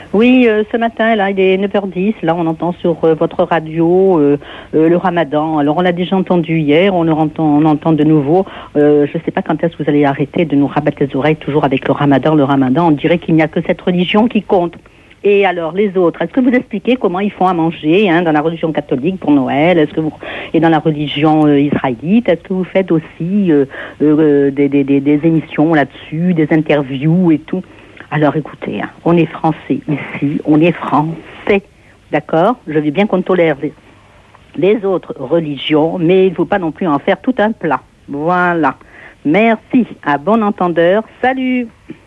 Oui, ce matin, là, il est 9h10. Là, on entend sur votre radio le ramadan. Alors, on l'a déjà entendu hier, on entend de nouveau. Je ne sais pas quand est-ce que vous allez arrêter de nous rabattre les oreilles toujours avec le ramadan. Le ramadan, on dirait qu'il n'y a que cette religion qui compte. Et alors, les autres, est-ce que vous expliquez comment ils font à manger dans la religion catholique pour Noël? Et dans la religion israélite, est-ce que vous faites aussi des émissions là-dessus, des interviews et tout? Alors écoutez, on est français ici, on est français, d'accord? Je veux bien qu'on tolère les autres religions, mais il ne faut pas non plus en faire tout un plat. Voilà. Merci, à bon entendeur. Salut!